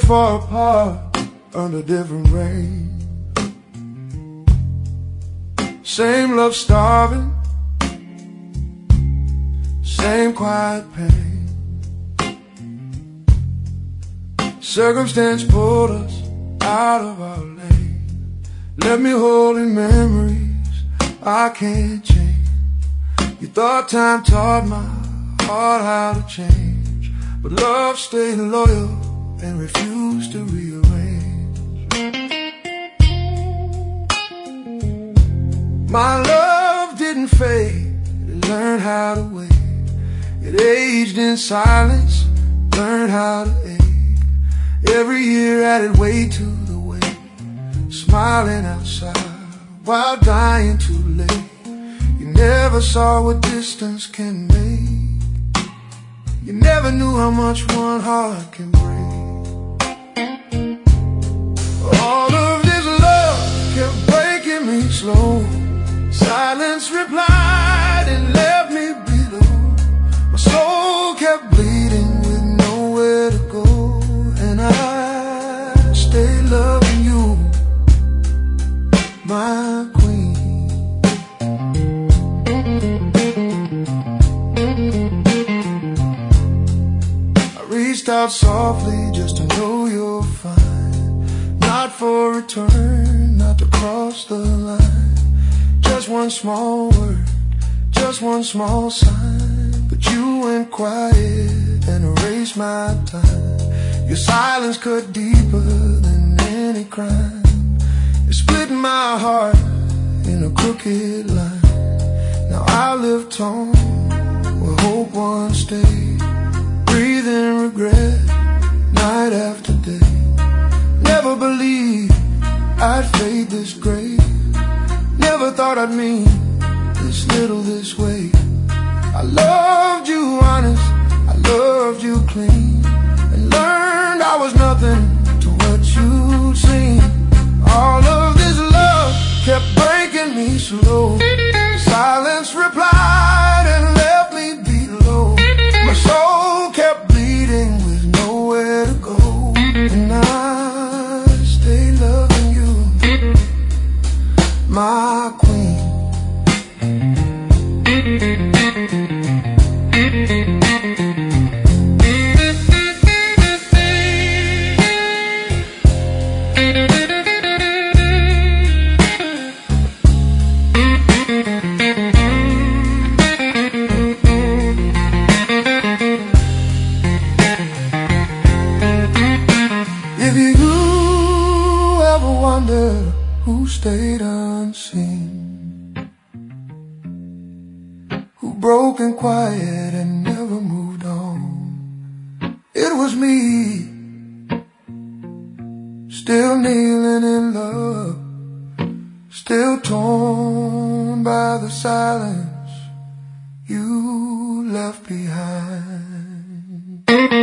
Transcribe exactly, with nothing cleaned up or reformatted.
far apart under different rain. Same love starving, same quiet pain. Circumstance pulled us out of our lane, left me holding memories I can't change. You thought time taught my heart how to change, but love stayed loyal and refused to rearrange. My love didn't fade, it learned how to wait. It aged in silence, learned how to ache. Every year added weight to the weight, smiling outside while dying too late. You never saw what distance can make. You never knew how much one heart can break. All of this love kept breaking me slow. Silence replied and left me below. My soul kept bleeding with nowhere to go, and I stayed loving you, my queen. I reached out softly just to know you're fine, not for return, not to cross the line. Just one small word, just one small sign, but you went quiet and erased my time. Your silence cut deeper than any crime. It's splitting my heart in a crooked line. Now I live torn where hope once stayed, breathing regret night after day. Never believed I'd fade this great. Never thought I'd mean this little this way. I loved you honest, I loved you clean, and learned I was nothing to what you'd seen. All of this love kept breaking me slow. Silence replied and left me below. My soul kept bleeding with nowhere to go, and I stayed loving you, my queen. If you ever wonder who stayed unseen, who broke in quiet and never moved on, it was me, still kneeling in love, still torn by the silence you left behind.